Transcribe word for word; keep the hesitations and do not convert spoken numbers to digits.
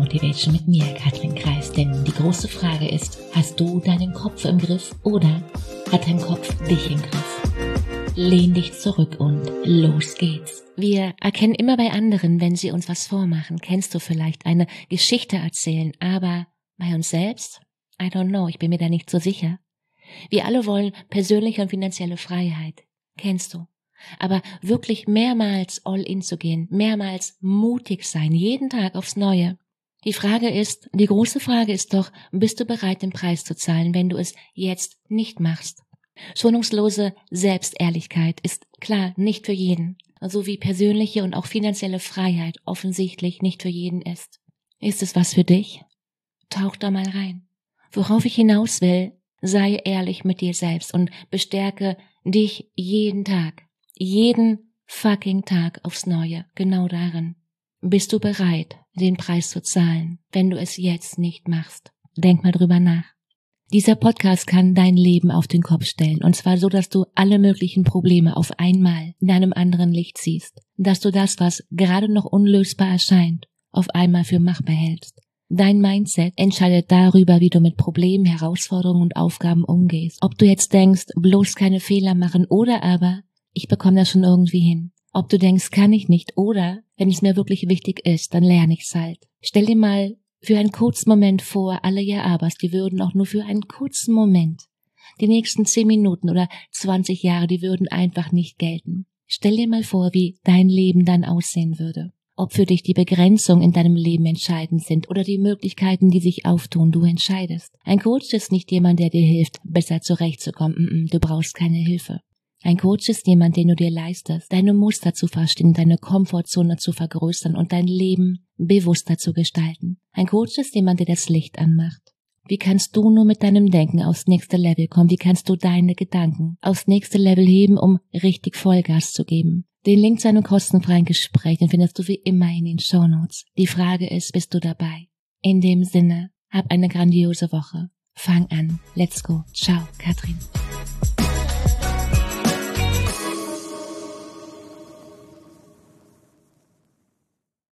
Motivation mit mir, Katrin Kreis. Denn die große Frage ist, hast du deinen Kopf im Griff oder hat dein Kopf dich im Griff? Lehn dich zurück und los geht's. Wir erkennen immer bei anderen, wenn sie uns was vormachen. Kennst du vielleicht eine Geschichte erzählen, aber bei uns selbst? I don't know, ich bin mir da nicht so sicher. Wir alle wollen persönliche und finanzielle Freiheit. Kennst du? Aber wirklich mehrmals all in zu gehen, mehrmals mutig sein, jeden Tag aufs Neue. Die Frage ist, die große Frage ist doch, bist du bereit, den Preis zu zahlen, wenn du es jetzt nicht machst? Schonungslose Selbstehrlichkeit ist klar nicht für jeden, so wie persönliche und auch finanzielle Freiheit offensichtlich nicht für jeden ist. Ist es was für dich? Tauch da mal rein. Worauf ich hinaus will, sei ehrlich mit dir selbst und bestärke dich jeden Tag. Jeden fucking Tag aufs Neue, genau darin. Bist du bereit, den Preis zu zahlen, wenn du es jetzt nicht machst? Denk mal drüber nach. Dieser Podcast kann dein Leben auf den Kopf stellen, und zwar so, dass du alle möglichen Probleme auf einmal in einem anderen Licht siehst, dass du das, was gerade noch unlösbar erscheint, auf einmal für machbar hältst. Dein Mindset entscheidet darüber, wie du mit Problemen, Herausforderungen und Aufgaben umgehst. Ob du jetzt denkst, bloß keine Fehler machen oder aber ich bekomme das schon irgendwie hin. Ob du denkst, kann ich nicht oder, wenn es mir wirklich wichtig ist, dann lerne ich's halt. Stell dir mal für einen kurzen Moment vor, alle Ja-Abers, die würden auch nur für einen kurzen Moment, die nächsten zehn Minuten oder zwanzig Jahre, die würden einfach nicht gelten. Stell dir mal vor, wie dein Leben dann aussehen würde. Ob für dich die Begrenzungen in deinem Leben entscheidend sind oder die Möglichkeiten, die sich auftun, du entscheidest. Ein Coach ist nicht jemand, der dir hilft, besser zurechtzukommen. Du brauchst keine Hilfe. Ein Coach ist jemand, den du dir leistest, deine Muster zu verstehen, deine Komfortzone zu vergrößern und dein Leben bewusster zu gestalten. Ein Coach ist jemand, der das Licht anmacht. Wie kannst du nur mit deinem Denken aufs nächste Level kommen? Wie kannst du deine Gedanken aufs nächste Level heben, um richtig Vollgas zu geben? Den Link zu einem kostenfreien Gespräch, den findest du wie immer in den Shownotes. Die Frage ist, bist du dabei? In dem Sinne, hab eine grandiose Woche. Fang an. Let's go. Ciao, Katrin.